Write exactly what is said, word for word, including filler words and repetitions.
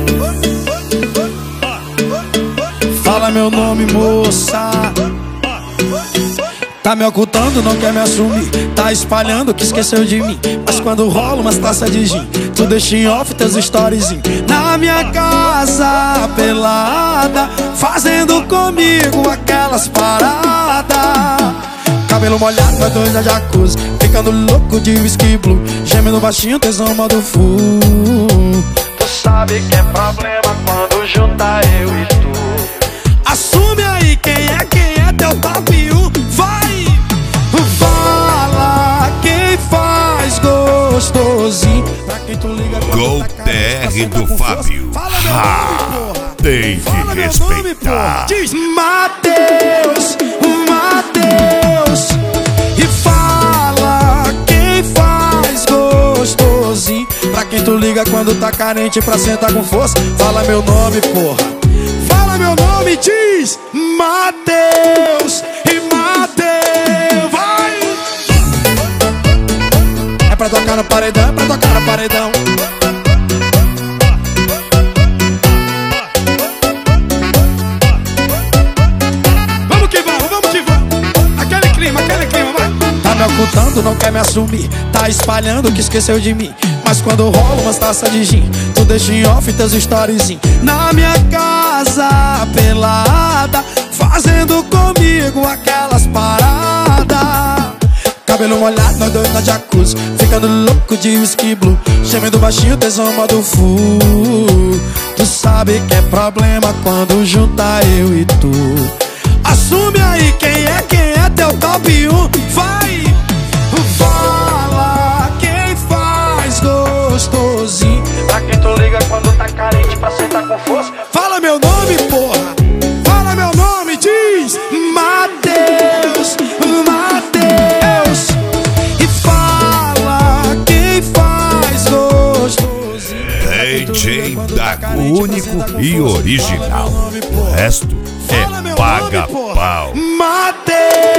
Fala meu nome, moça. Tá me ocultando, não quer me assumir. Tá espalhando que esqueceu de mim. Mas quando rola umas taças de gin, tu deixa em off teus storyzinhos. Na minha casa, pelada, fazendo comigo aquelas paradas. Cabelo molhado, nós dois na jacuzzi, ficando louco de whisky blue, gemendo baixinho, tesão modo full. Tu sabe que é problema quando junta eu e tu. Assume aí quem é, quem é teu top um. Vai! Fala quem faz gostosinho. Pra quem tu liga Gol T R do Fábio. Fala meu nome, porra. Tem que Fala meu nome, porra. respeitar. Diz Mateus, Mateus. E fala quem faz gostosinho. Pra quem tu liga quando tá carente pra sentar com força. Fala meu nome, porra. Fala meu nome, diz Mateus e Mateus, vai! É pra tocar no paredão, é pra tocar no paredão. Vamos que vamos, vamos que vamos. Aquele clima, aquele clima, vai. Tá me ocultando, não quer me assumir. Tá espalhando que esqueceu de mim. Mas quando rola umas taças de gin, tu deixa em off teus storyzinhos. Na minha casa, pelada, fazendo comigo aquelas paradas. Cabelo molhado, nós dois na jacuzzi, ficando louco de whisky blue, gemendo baixinho, tesão modo full. Tu sabe que é problema quando junta eu e tu. Assume aí quem é, quem é teu top um. Vai! Fala quem faz gostosinho. Pra quem tu liga quando tá carente pra sentar com força. Fala meu nome, porra. Fala meu nome, diz Mateus, Mateus. E fala quem faz gostosinho. D J Dago, único e original. O resto é paga pau. Mateus.